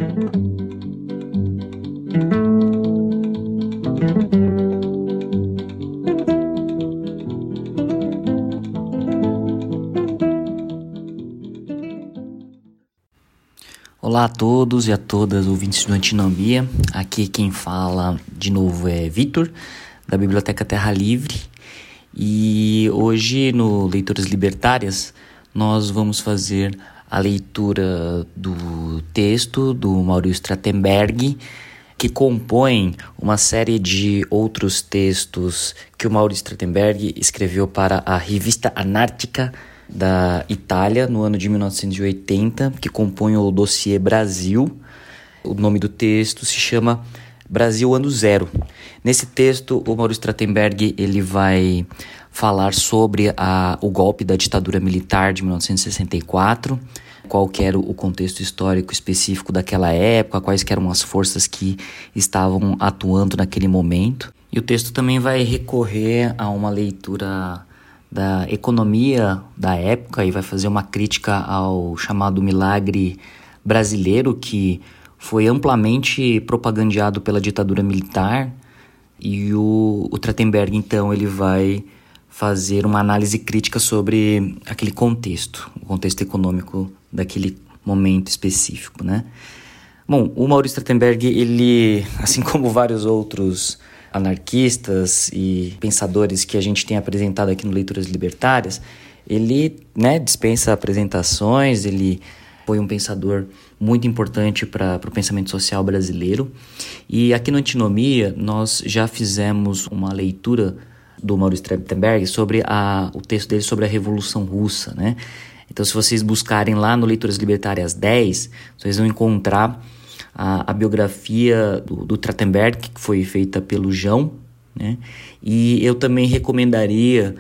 Olá a todos e a todas ouvintes do Antinomia. Aqui quem fala de novo é Vitor, da Biblioteca Terra Livre. E hoje no Leituras Libertárias nós vamos fazer a leitura do texto do Maurício Stratenberg, que compõe uma série de outros textos que o Maurício Stratenberg escreveu para a Revista Anárquica da Itália no ano de 1980, que compõe o dossiê Brasil. O nome do texto se chama Brasil Ano Zero. Nesse texto, o Maurício Stratenberg ele vai falar sobre o golpe da ditadura militar de 1964, qual que era o contexto histórico específico daquela época, quais que eram as forças que estavam atuando naquele momento. E o texto também vai recorrer a uma leitura da economia da época e vai fazer uma crítica ao chamado milagre brasileiro, que foi amplamente propagandeado pela ditadura militar. E o Stratenberg, então, ele vai fazer uma análise crítica sobre aquele contexto, o contexto econômico daquele momento específico, né? Bom, o Maurício Stratenberg, ele, assim como vários outros anarquistas e pensadores que a gente tem apresentado aqui no Leituras Libertárias, ele, dispensa apresentações, ele foi um pensador muito importante para o pensamento social brasileiro. E aqui no Antinomia nós já fizemos uma leitura do Maurício Stratenberg sobre o texto dele sobre a Revolução Russa, né? Então, se vocês buscarem lá no Leituras Libertárias 10, vocês vão encontrar a biografia do Stratenberg, que foi feita pelo João, né? E eu também recomendaria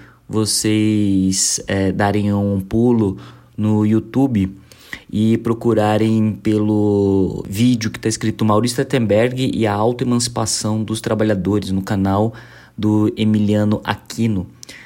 vocês darem um pulo no YouTube e procurarem pelo vídeo que está escrito Maurício Stratenberg e a autoemancipação dos trabalhadores no canal do Emiliano Aquino.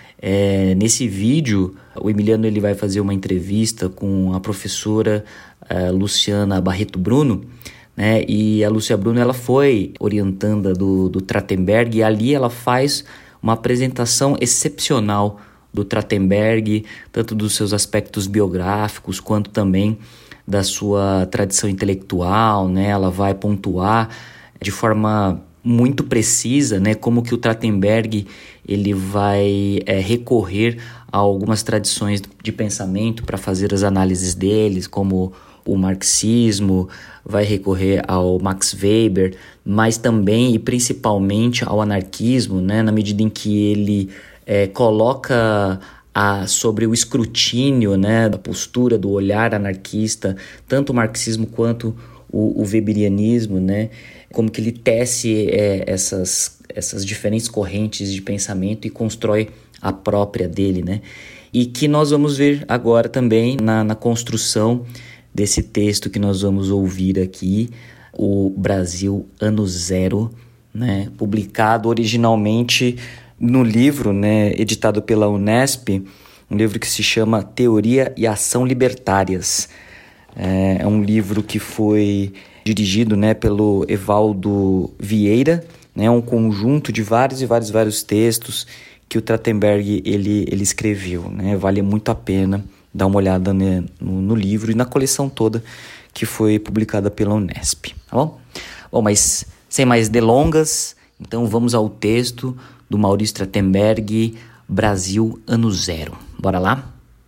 Nesse vídeo, o Emiliano ele vai fazer uma entrevista com a professora Luciana Barreto Bruno, né? E a Lúcia Bruno ela foi orientanda do Stratenberg, e ali ela faz uma apresentação excepcional do Stratenberg, tanto dos seus aspectos biográficos quanto também da sua tradição intelectual, né? Ela vai pontuar de forma muito precisa, né, como que o Stratenberg ele vai recorrer a algumas tradições de pensamento para fazer as análises deles, como o marxismo, vai recorrer ao Max Weber, mas também e principalmente ao anarquismo, né, na medida em que ele coloca sobre o escrutínio, né, da postura, do olhar anarquista, tanto o marxismo quanto o weberianismo, né, como que ele tece essas diferentes correntes de pensamento e constrói a própria dele, né? E que nós vamos ver agora também na construção desse texto que nós vamos ouvir aqui, o Brasil Ano Zero, né? Publicado originalmente no livro, né, editado pela Unesp, um livro que se chama Teoria e Ação Libertárias. É um livro que foi dirigido, né, pelo Evaldo Vieira, né, um conjunto de vários textos que o Stratenberg ele escreveu, né? Vale muito a pena dar uma olhada, né, no livro e na coleção toda que foi publicada pela Unesp, tá bom? Bom, mas sem mais delongas, então vamos ao texto do Maurício Stratenberg, Brasil Ano Zero. Bora lá?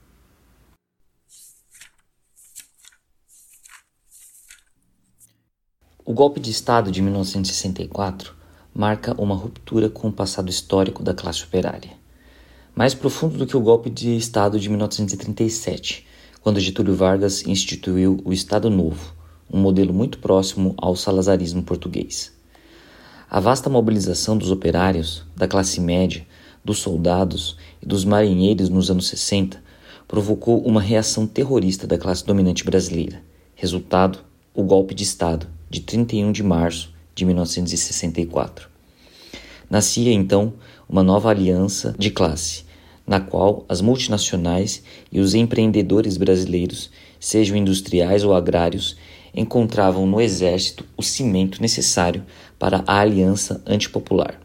O golpe de Estado de 1964 marca uma ruptura com o passado histórico da classe operária. Mais profundo do que o golpe de Estado de 1937, quando Getúlio Vargas instituiu o Estado Novo, um modelo muito próximo ao salazarismo português. A vasta mobilização dos operários, da classe média, dos soldados e dos marinheiros nos anos 60 provocou uma reação terrorista da classe dominante brasileira. Resultado, o golpe de Estado de 31 de março de 1964. Nascia, então, uma nova aliança de classe, na qual as multinacionais e os empreendedores brasileiros sejam industriais ou agrários, encontravam no exército o cimento necessário para a aliança antipopular.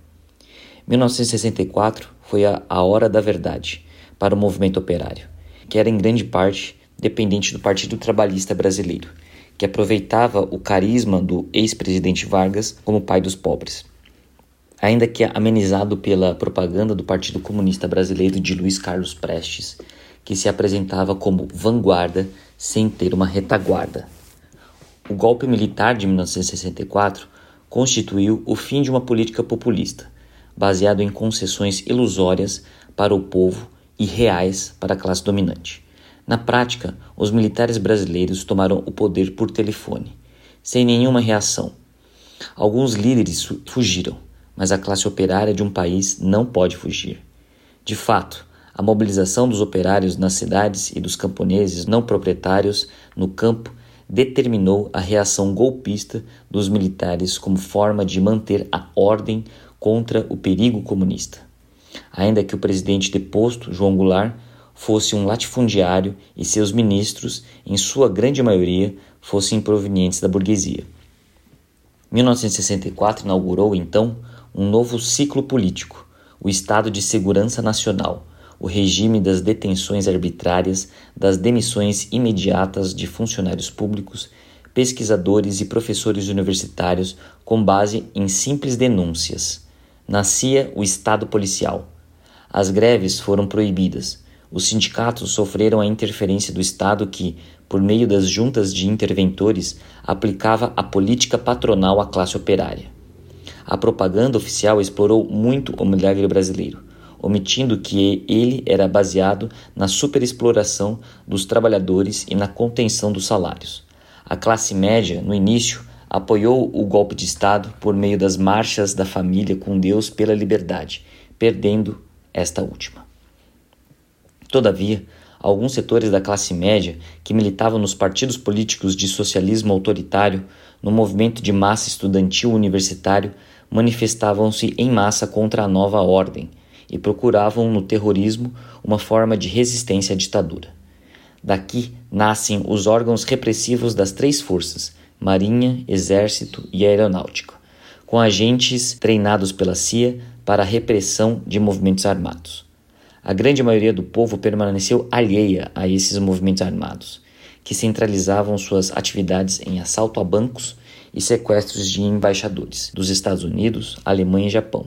1964 foi a hora da verdade para o movimento operário, que era em grande parte dependente do Partido Trabalhista Brasileiro, que aproveitava o carisma do ex-presidente Vargas como pai dos pobres. Ainda que amenizado pela propaganda do Partido Comunista Brasileiro de Luiz Carlos Prestes, que se apresentava como vanguarda sem ter uma retaguarda. O golpe militar de 1964 constituiu o fim de uma política populista, baseado em concessões ilusórias para o povo e reais para a classe dominante. Na prática, os militares brasileiros tomaram o poder por telefone, sem nenhuma reação. Alguns líderes fugiram, mas a classe operária de um país não pode fugir. De fato, a mobilização dos operários nas cidades e dos camponeses não proprietários no campo determinou a reação golpista dos militares como forma de manter a ordem contra o perigo comunista. Ainda que o presidente deposto, João Goulart, fosse um latifundiário e seus ministros, em sua grande maioria, fossem provenientes da burguesia. 1964 inaugurou, então, um novo ciclo político, o Estado de Segurança Nacional, o regime das detenções arbitrárias, das demissões imediatas de funcionários públicos, pesquisadores e professores universitários com base em simples denúncias. Nascia o Estado policial. As greves foram proibidas. Os sindicatos sofreram a interferência do Estado que, por meio das juntas de interventores, aplicava a política patronal à classe operária. A propaganda oficial explorou muito o milagre brasileiro, omitindo que ele era baseado na superexploração dos trabalhadores e na contenção dos salários. A classe média, no início, apoiou o golpe de Estado por meio das marchas da família com Deus pela liberdade, perdendo esta última. Todavia, alguns setores da classe média que militavam nos partidos políticos de socialismo autoritário, no movimento de massa estudantil universitário, manifestavam-se em massa contra a nova ordem e procuravam no terrorismo uma forma de resistência à ditadura. Daqui nascem os órgãos repressivos das três forças, Marinha, Exército e Aeronáutica, com agentes treinados pela CIA para a repressão de movimentos armados. A grande maioria do povo permaneceu alheia a esses movimentos armados, que centralizavam suas atividades em assalto a bancos e sequestros de embaixadores dos Estados Unidos, Alemanha e Japão.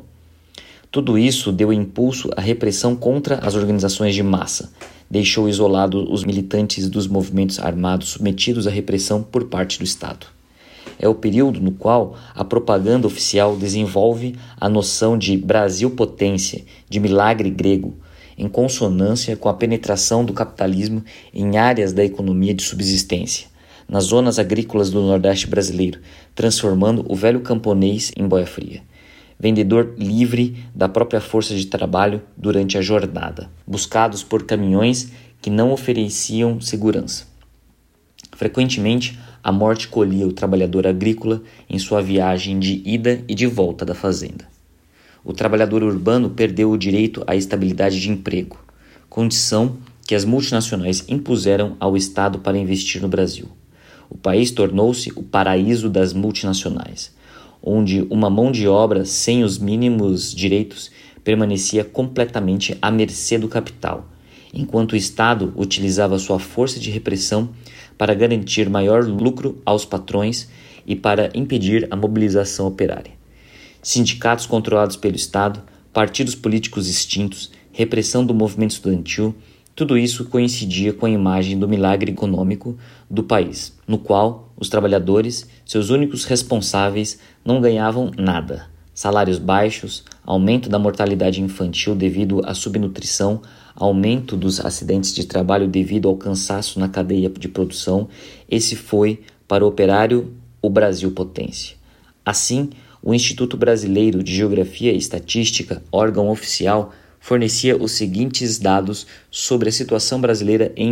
Tudo isso deu impulso à repressão contra as organizações de massa, deixou isolados os militantes dos movimentos armados submetidos à repressão por parte do Estado. É o período no qual a propaganda oficial desenvolve a noção de Brasil potência, de milagre grego, em consonância com a penetração do capitalismo em áreas da economia de subsistência, nas zonas agrícolas do Nordeste brasileiro, transformando o velho camponês em boia fria, vendedor livre da própria força de trabalho durante a jornada, buscados por caminhões que não ofereciam segurança. Frequentemente, a morte colhia o trabalhador agrícola em sua viagem de ida e de volta da fazenda. O trabalhador urbano perdeu o direito à estabilidade de emprego, condição que as multinacionais impuseram ao Estado para investir no Brasil. O país tornou-se o paraíso das multinacionais, onde uma mão de obra sem os mínimos direitos permanecia completamente à mercê do capital, enquanto o Estado utilizava sua força de repressão para garantir maior lucro aos patrões e para impedir a mobilização operária. Sindicatos controlados pelo Estado, partidos políticos extintos, repressão do movimento estudantil, tudo isso coincidia com a imagem do milagre econômico do país, no qual os trabalhadores, seus únicos responsáveis, não ganhavam nada. Salários baixos, aumento da mortalidade infantil devido à subnutrição, aumento dos acidentes de trabalho devido ao cansaço na cadeia de produção. Esse foi, para o operário, o Brasil potência. Assim, o Instituto Brasileiro de Geografia e Estatística, órgão oficial, fornecia os seguintes dados sobre a situação brasileira em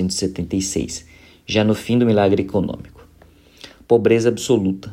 1976, já no fim do milagre econômico. Pobreza absoluta.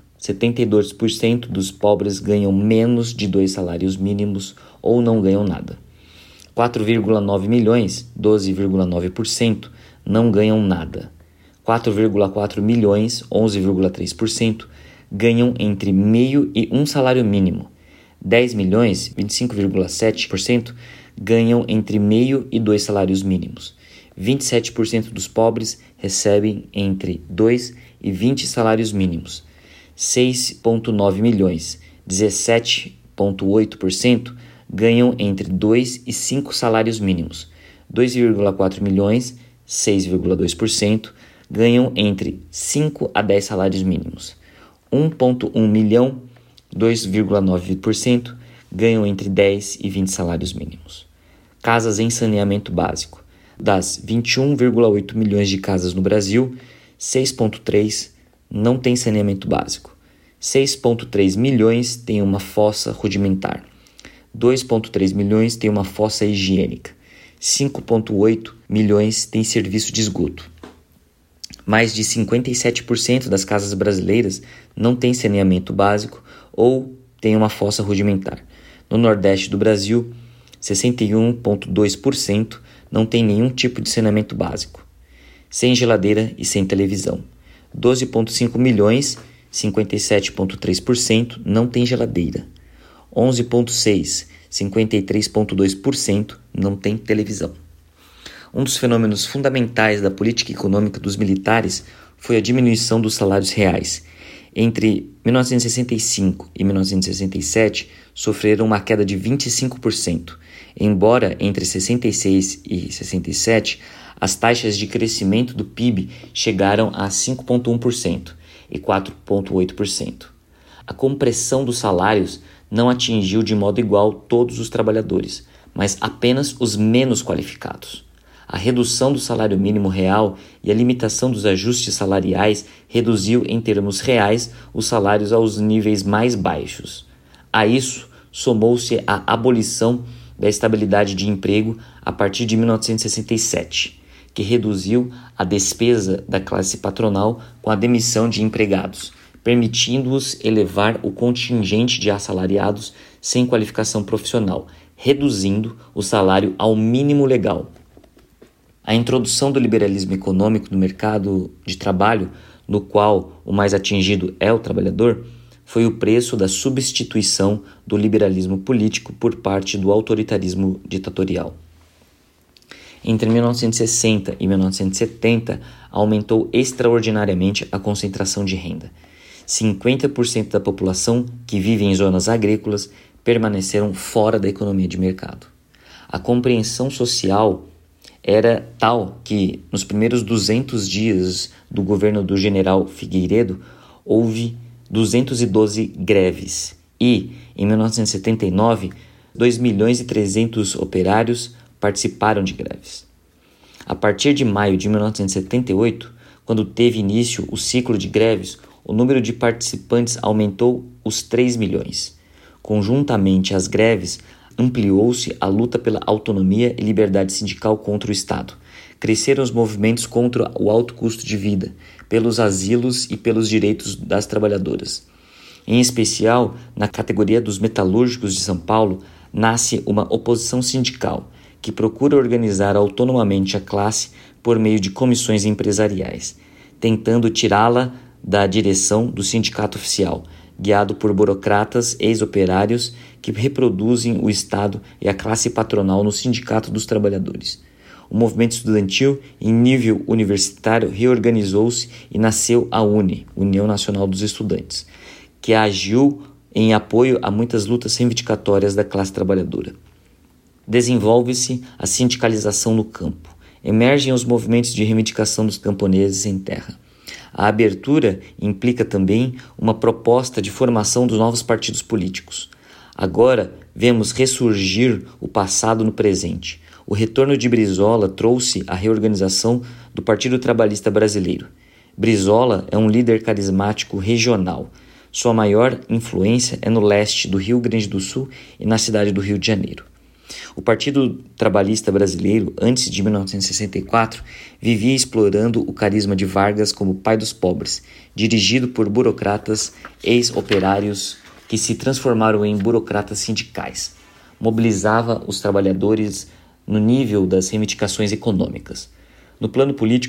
72% dos pobres ganham menos de 2 salários mínimos ou não ganham nada. 4,9 milhões, 12,9%, não ganham nada. 4,4 milhões, 11,3%, ganham entre meio e um salário mínimo. 10 milhões, 25,7%, ganham entre meio e 2 salários mínimos. 27% dos pobres recebem entre 2 e 20 salários mínimos. 6,9 milhões, 17,8%, ganham entre 2 e 5 salários mínimos. 2,4 milhões, 6,2%, ganham entre 5 a 10 salários mínimos. 1,1 milhão, 2,9%, ganham entre 10 e 20 salários mínimos. Casas em saneamento básico. Das 21,8 milhões de casas no Brasil, 6,3 não têm saneamento básico. 6,3 milhões têm uma fossa rudimentar. 2,3 milhões têm uma fossa higiênica. 5,8 milhões têm serviço de esgoto. Mais de 57% das casas brasileiras não têm saneamento básico ou têm uma fossa rudimentar. No Nordeste do Brasil, 61,2% não tem nenhum tipo de saneamento básico. Sem geladeira e sem televisão. 12,5 milhões, 57,3% não tem geladeira. 11,6, 53,2% não tem televisão. Um dos fenômenos fundamentais da política econômica dos militares foi a diminuição dos salários reais. Entre 1965 e 1967, sofreram uma queda de 25%, embora entre 66 e 67, as taxas de crescimento do PIB chegaram a 5,1% e 4,8%. A compressão dos salários não atingiu de modo igual todos os trabalhadores, mas apenas os menos qualificados. A redução do salário mínimo real e a limitação dos ajustes salariais reduziu em termos reais os salários aos níveis mais baixos. A isso somou-se a abolição da estabilidade de emprego a partir de 1967, que reduziu a despesa da classe patronal com a demissão de empregados, permitindo-os elevar o contingente de assalariados sem qualificação profissional, reduzindo o salário ao mínimo legal. A introdução do liberalismo econômico no mercado de trabalho, no qual o mais atingido é o trabalhador, foi o preço da substituição do liberalismo político por parte do autoritarismo ditatorial. Entre 1960 e 1970, aumentou extraordinariamente a concentração de renda. 50% da população que vive em zonas agrícolas permaneceram fora da economia de mercado. A compreensão social era tal que, nos primeiros 200 dias do governo do general Figueiredo, houve 212 greves e, em 1979, 2.300.000 operários participaram de greves. A partir de maio de 1978, quando teve início o ciclo de greves, o número de participantes aumentou os 3 milhões. Conjuntamente às greves, ampliou-se a luta pela autonomia e liberdade sindical contra o Estado. Cresceram os movimentos contra o alto custo de vida, pelos asilos e pelos direitos das trabalhadoras. Em especial, na categoria dos metalúrgicos de São Paulo, nasce uma oposição sindical, que procura organizar autonomamente a classe por meio de comissões empresariais, tentando tirá-la da direção do sindicato oficial, guiado por burocratas ex-operários que reproduzem o Estado e a classe patronal no Sindicato dos Trabalhadores. O movimento estudantil, em nível universitário, reorganizou-se e nasceu a UNE, União Nacional dos Estudantes, que agiu em apoio a muitas lutas reivindicatórias da classe trabalhadora. Desenvolve-se a sindicalização no campo. Emergem os movimentos de reivindicação dos camponeses em terra. A abertura implica também uma proposta de formação dos novos partidos políticos. Agora vemos ressurgir o passado no presente. O retorno de Brizola trouxe a reorganização do Partido Trabalhista Brasileiro. Brizola é um líder carismático regional. Sua maior influência é no leste do Rio Grande do Sul e na cidade do Rio de Janeiro. O Partido Trabalhista Brasileiro, antes de 1964, vivia explorando o carisma de Vargas como pai dos pobres, dirigido por burocratas ex-operários que se transformaram em burocratas sindicais. Mobilizava os trabalhadores no nível das reivindicações econômicas. No plano político,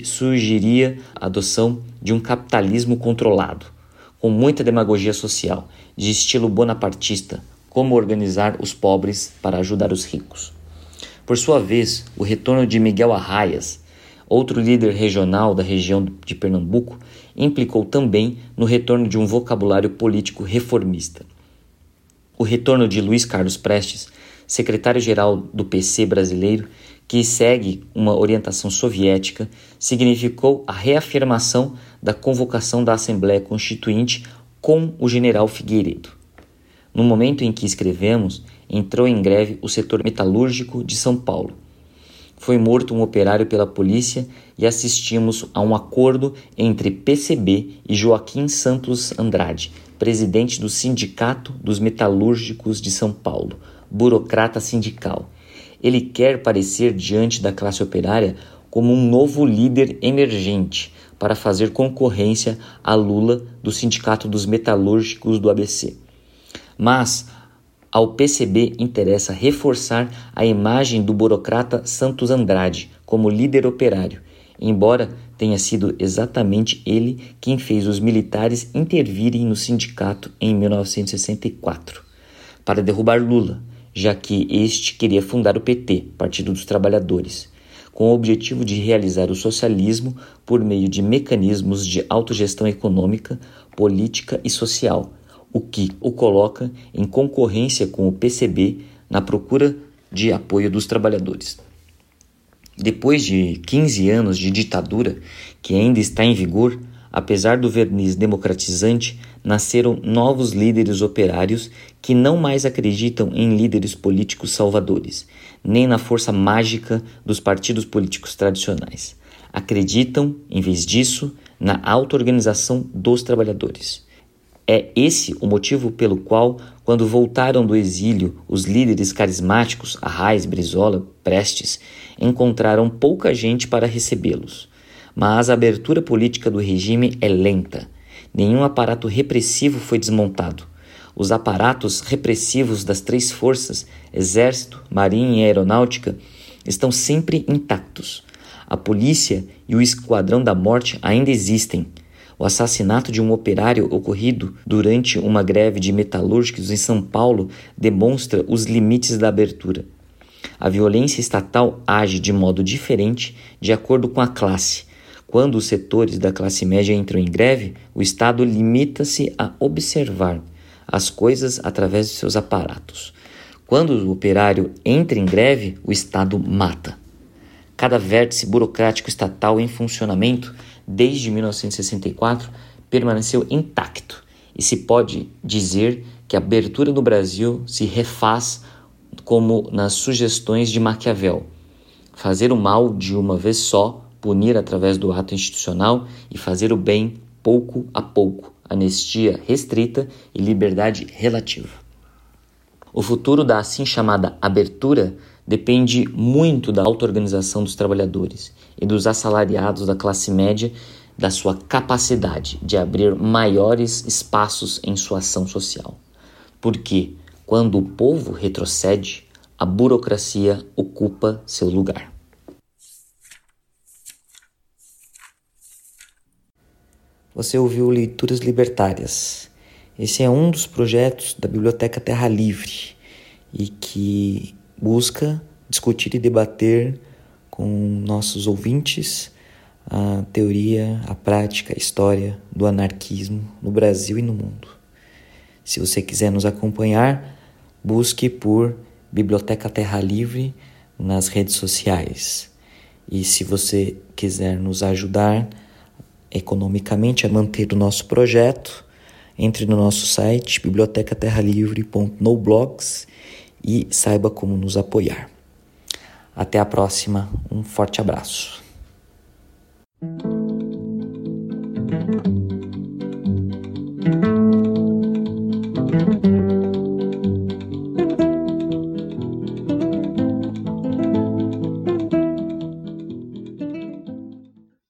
surgiria a adoção de um capitalismo controlado, com muita demagogia social, de estilo bonapartista, como organizar os pobres para ajudar os ricos. Por sua vez, o retorno de Miguel Arraes, outro líder regional da região de Pernambuco, implicou também no retorno de um vocabulário político reformista. O retorno de Luiz Carlos Prestes, secretário-geral do PC brasileiro, que segue uma orientação soviética, significou a reafirmação da convocação da Assembleia Constituinte com o general Figueiredo. No momento em que escrevemos, entrou em greve o setor metalúrgico de São Paulo. Foi morto um operário pela polícia e assistimos a um acordo entre PCB e Joaquim Santos Andrade, presidente do Sindicato dos Metalúrgicos de São Paulo, burocrata sindical. Ele quer parecer diante da classe operária como um novo líder emergente para fazer concorrência a Lula do Sindicato dos Metalúrgicos do ABC. Mas ao PCB interessa reforçar a imagem do burocrata Santos Andrade como líder operário, embora tenha sido exatamente ele quem fez os militares intervirem no sindicato em 1964, para derrubar Lula, já que este queria fundar o PT, Partido dos Trabalhadores, com o objetivo de realizar o socialismo por meio de mecanismos de autogestão econômica, política e social, o que o coloca em concorrência com o PCB na procura de apoio dos trabalhadores. Depois de 15 anos de ditadura, que ainda está em vigor, apesar do verniz democratizante, nasceram novos líderes operários que não mais acreditam em líderes políticos salvadores, nem na força mágica dos partidos políticos tradicionais. Acreditam, em vez disso, na auto-organização dos trabalhadores. É esse o motivo pelo qual, quando voltaram do exílio, os líderes carismáticos, Arraes, Brizola, Prestes, encontraram pouca gente para recebê-los. Mas a abertura política do regime é lenta. Nenhum aparato repressivo foi desmontado. Os aparatos repressivos das três forças, Exército, Marinha e Aeronáutica, estão sempre intactos. A polícia e o Esquadrão da Morte ainda existem. O assassinato de um operário ocorrido durante uma greve de metalúrgicos em São Paulo demonstra os limites da abertura. A violência estatal age de modo diferente de acordo com a classe. Quando os setores da classe média entram em greve, o Estado limita-se a observar as coisas através de seus aparatos. Quando o operário entra em greve, o Estado mata. Cada vértice burocrático estatal em funcionamento desde 1964 permaneceu intacto e se pode dizer que a abertura do Brasil se refaz como nas sugestões de Maquiavel: fazer o mal de uma vez só, punir através do ato institucional e fazer o bem pouco a pouco, anistia restrita e liberdade relativa. O futuro da assim chamada abertura depende muito da auto-organização dos trabalhadores e dos assalariados da classe média, da sua capacidade de abrir maiores espaços em sua ação social. Porque, quando o povo retrocede, a burocracia ocupa seu lugar. Você ouviu Leituras Libertárias. Esse é um dos projetos da Biblioteca Terra Livre e que busca discutir e debater com nossos ouvintes a teoria, a prática, a história do anarquismo no Brasil e no mundo. Se você quiser nos acompanhar, busque por Biblioteca Terra Livre nas redes sociais. E se você quiser nos ajudar economicamente a manter o nosso projeto, entre no nosso site bibliotecaterralivre.noblogs e saiba como nos apoiar. Até a próxima, um forte abraço.